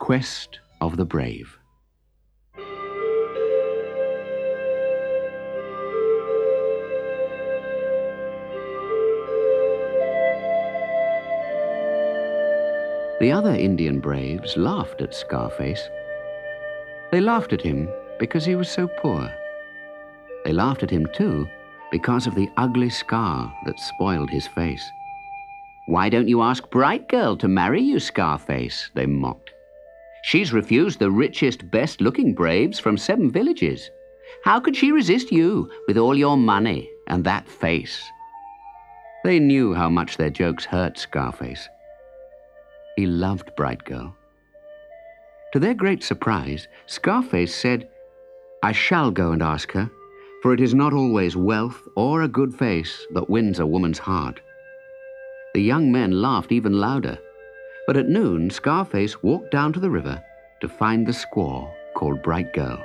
quest of the brave. The other Indian braves laughed at Scarface. They laughed at him because he was so poor. They laughed at him, too, because of the ugly scar that spoiled his face. "Why don't you ask Bright Girl to marry you, Scarface?" they mocked. "She's refused the richest, best-looking braves from 7 villages. How could she resist you with all your money and that face?" They knew how much their jokes hurt Scarface. He loved Bright Girl. To their great surprise, Scarface said, "I shall go and ask her, for it is not always wealth or a good face that wins a woman's heart." The young men laughed even louder, but at noon Scarface walked down to the river to find the squaw called Bright Girl.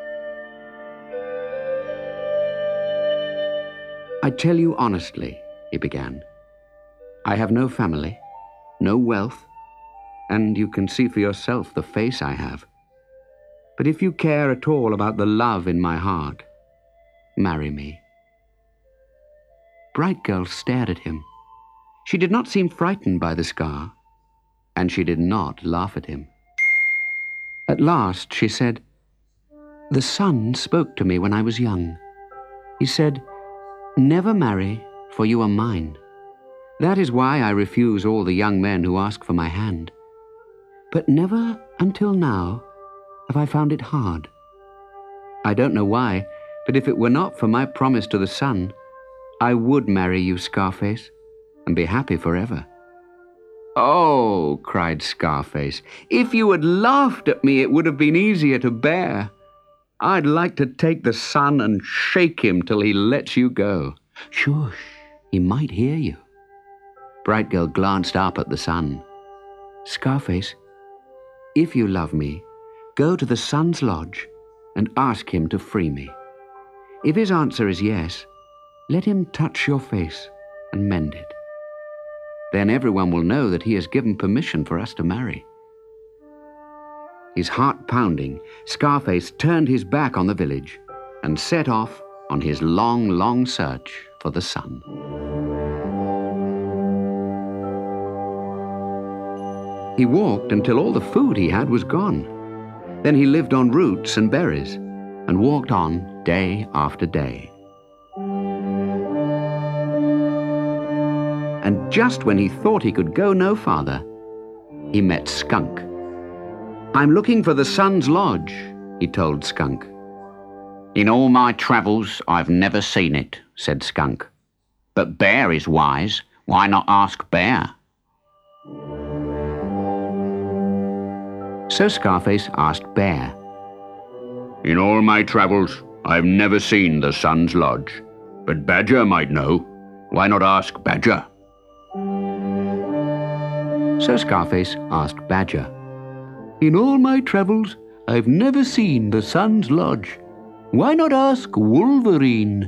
"I tell you honestly," he began, "I have no family, no wealth, and you can see for yourself the face I have. But if you care at all about the love in my heart, marry me." Bright Girl stared at him. She did not seem frightened by the scar, and she did not laugh at him. At last she said, "The sun spoke to me when I was young. He said, 'Never marry, for you are mine.' That is why I refuse all the young men who ask for my hand. But never until now have I found it hard. I don't know why, but if it were not for my promise to the sun, I would marry you, Scarface, and be happy forever." "Oh," cried Scarface, "if you had laughed at me, it would have been easier to bear. I'd like to take the sun and shake him till he lets you go." "Shush, he might hear you." Bright Girl glanced up at the sun. "Scarface, if you love me, go to the sun's lodge and ask him to free me. If his answer is yes, let him touch your face and mend it. Then everyone will know that he has given permission for us to marry." His heart pounding, Scarface turned his back on the village and set off on his long, long search for the sun. He walked until all the food he had was gone. Then he lived on roots and berries and walked on day after day. And just when he thought he could go no farther, he met Skunk. "I'm looking for the Sun's Lodge," he told Skunk. "In all my travels, I've never seen it," said Skunk. "But Bear is wise. Why not ask Bear?" So Scarface asked Bear. "In all my travels, I've never seen the Sun's Lodge. But Badger might know. Why not ask Badger?" So Scarface asked Badger. "In all my travels, I've never seen the Sun's Lodge. Why not ask Wolverine?"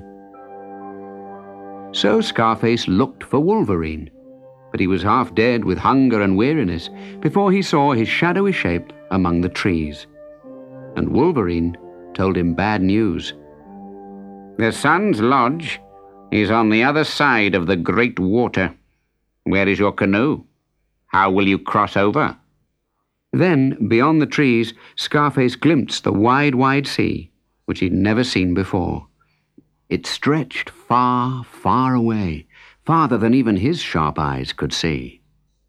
So Scarface looked for Wolverine, but he was half dead with hunger and weariness before he saw his shadowy shape among the trees. And Wolverine told him bad news. "The Sun's Lodge is on the other side of the great water. Where is your canoe? How will you cross over?" Then, beyond the trees, Scarface glimpsed the wide, wide sea, which he'd never seen before. It stretched far, far away, farther than even his sharp eyes could see.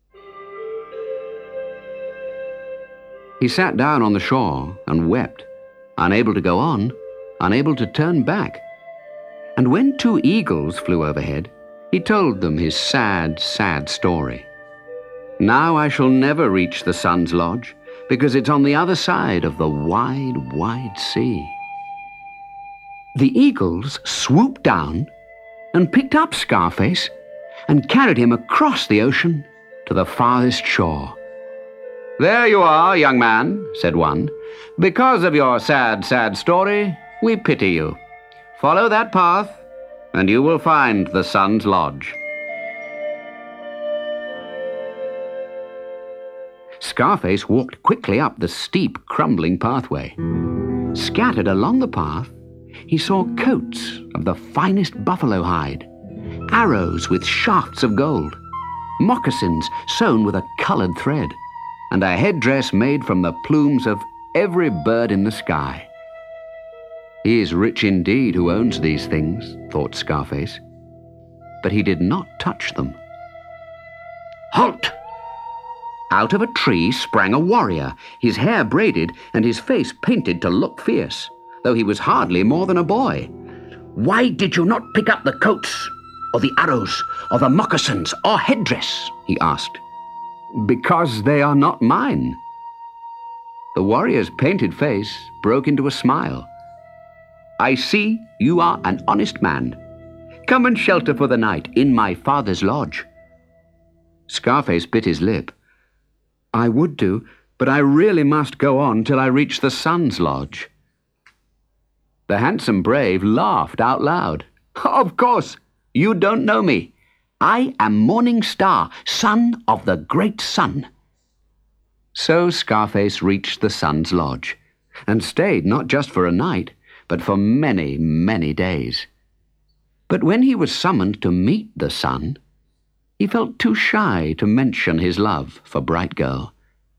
He sat down on the shore and wept, unable to go on, unable to turn back. And when 2 eagles flew overhead, he told them his sad, sad story. "Now I shall never reach the Sun's Lodge, because it's on the other side of the wide, wide sea." The eagles swooped down and picked up Scarface and carried him across the ocean to the farthest shore. "There you are, young man," said one. "Because of your sad, sad story, we pity you. Follow that path, and you will find the Sun's Lodge." Scarface walked quickly up the steep, crumbling pathway. Scattered along the path, he saw coats of the finest buffalo hide, arrows with shafts of gold, moccasins sewn with a colored thread, and a headdress made from the plumes of every bird in the sky. He is rich indeed who owns these things, thought Scarface. But he did not touch them. Halt! Out of a tree sprang a warrior, his hair braided and his face painted to look fierce, though he was hardly more than a boy. Why did you not pick up the coats, or the arrows, or the moccasins, or headdress? He asked. Because they are not mine. The warrior's painted face broke into a smile. I see you are an honest man. Come and shelter for the night in my father's lodge. Scarface bit his lip. I would do, but I really must go on till I reach the Sun's lodge. The handsome brave laughed out loud. Of course, you don't know me. I am Morning Star, son of the great sun. So Scarface reached the Sun's lodge, and stayed not just for a night, but for many, many days. But when he was summoned to meet the Sun, he felt too shy to mention his love for Bright Girl.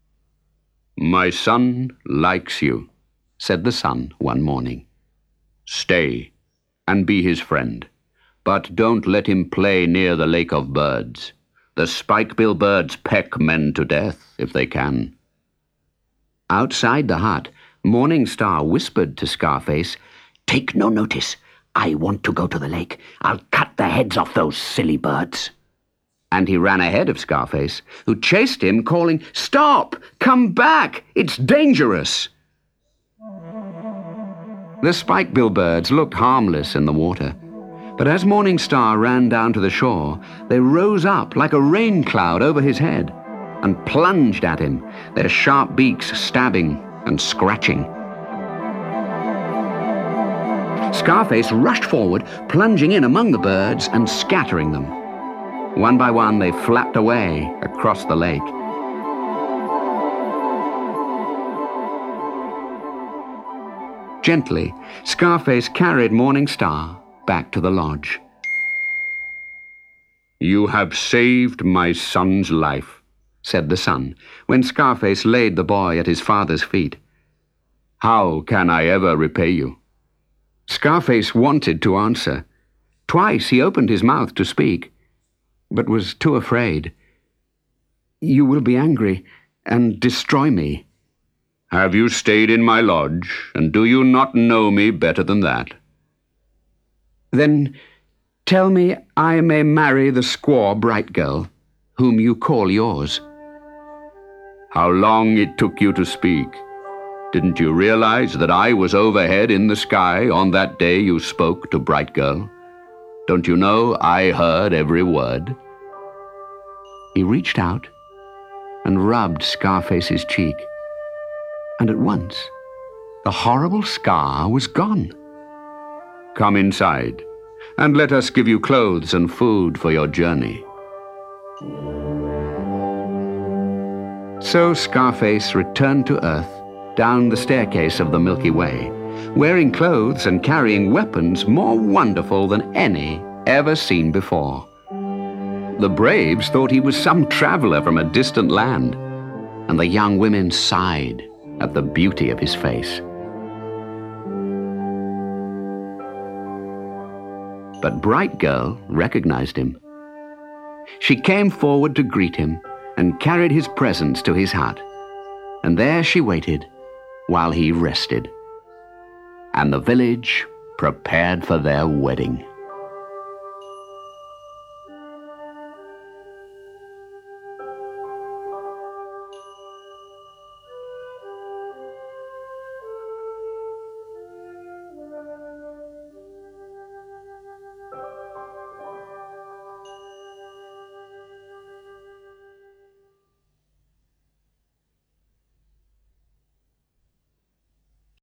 My son likes you, said the Sun one morning. Stay and be his friend, but don't let him play near the Lake of Birds. The spike-bill birds peck men to death if they can. Outside the hut, Morning Star whispered to Scarface, Take no notice. I want to go to the lake. I'll cut the heads off those silly birds. And he ran ahead of Scarface, who chased him, calling, Stop! Come back! It's dangerous! The spike-bill birds looked harmless in the water, but as Morning Star ran down to the shore, they rose up like a rain cloud over his head and plunged at him, their sharp beaks stabbing and scratching. Scarface rushed forward, plunging in among the birds and scattering them. One by one, they flapped away across the lake. Gently, Scarface carried Morning Star back to the lodge. You have saved my son's life, said the Sun, when Scarface laid the boy at his father's feet. How can I ever repay you? Scarface wanted to answer. Twice he opened his mouth to speak, but was too afraid. You will be angry and destroy me. Have you stayed in my lodge, and do you not know me better than that? Then tell me I may marry the squaw Bright Girl, whom you call yours. How long it took you to speak. Didn't you realize that I was overhead in the sky on that day you spoke to Bright Girl? Don't you know I heard every word? He reached out and rubbed Scarface's cheek, and at once the horrible scar was gone. Come inside, and let us give you clothes and food for your journey. So Scarface returned to Earth down the staircase of the Milky Way, wearing clothes and carrying weapons more wonderful than any ever seen before. The braves thought he was some traveler from a distant land, and the young women sighed at the beauty of his face. But Bright Girl recognized him. She came forward to greet him and carried his presents to his hut, and there she waited while he rested, and the village prepared for their wedding.